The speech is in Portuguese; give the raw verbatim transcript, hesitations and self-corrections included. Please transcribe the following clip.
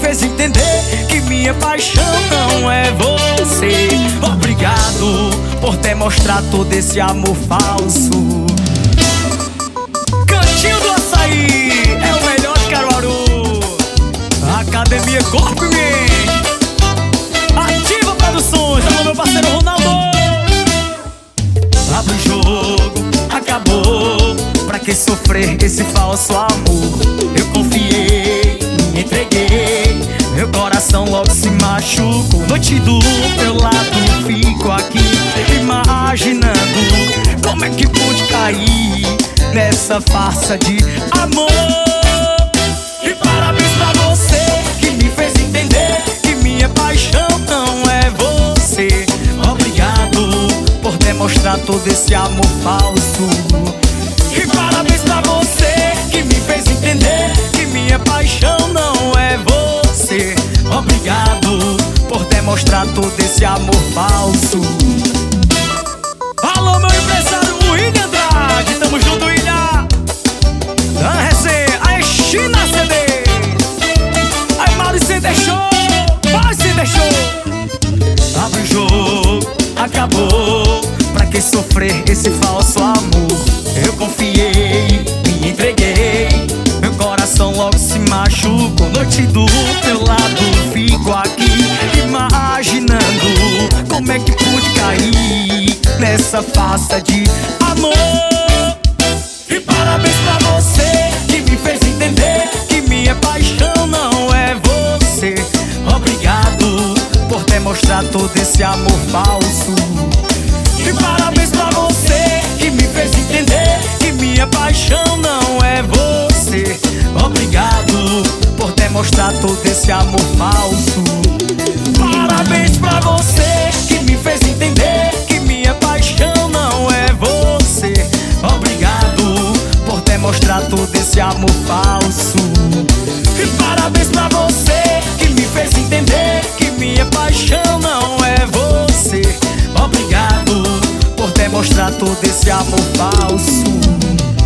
fez entender que minha paixão não é você. Obrigado por ter mostrado todo esse amor falso. Cantinho do Açaí é o melhor de Caruaru. Academia Corpo e Mente, Ativa Produções, alô meu parceiro Ronaldo. Abre o jogo, acabou. Pra que sofrer esse falso amor? Eu confiei, me entreguei, meu coração logo se machucou. Noite do meu lado, fico aqui imaginando como é que pude cair nessa farsa de amor. E parabéns pra você que me fez entender que minha paixão não é você. Obrigado por demonstrar todo esse amor falso. E parabéns pra você que me fez entender que minha paixão não é você. Obrigado por demonstrar todo esse amor falso. Alô, meu empresário William Andrade, tamo junto, William. Da resenha, aí China C D, aí Mari Center Show, vai Center Show. Abre o jogo, acabou. Pra que sofrer esse falso amor? Eu confiei, me entreguei, meu coração logo se machucou. Noite do teu lado, fico aqui imaginando como é que pude cair nessa farsa de amor. E parabéns pra você que me fez entender que minha paixão não é você. Obrigado por demonstrar todo esse amor falso. E parabéns pra você que me fez entender que minha paixão não é você. Obrigado por demonstrar todo esse amor falso. Parabéns pra você que me fez entender que minha paixão não é você. Obrigado por demonstrar todo esse amor falso. E parabéns pra você que me fez entender que minha paixão não é você. Obrigado por demonstrar todo esse amor falso.